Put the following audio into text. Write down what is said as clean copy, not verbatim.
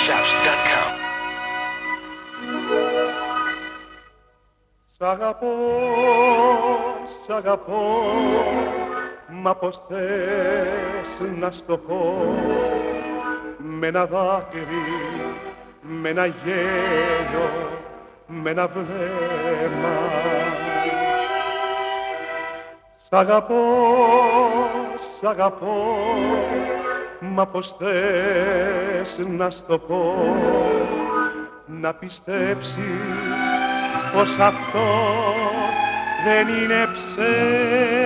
www.thechaps.com. Σ' αγαπώ, μα πως θες να στο πω, με ένα δάκρυ, με ένα γέλιο, με ένα βλέμμα. Σ' αγαπώ, μα πως θες να στο πω, να πιστέψεις πως αυτό δεν είναι ψέμα.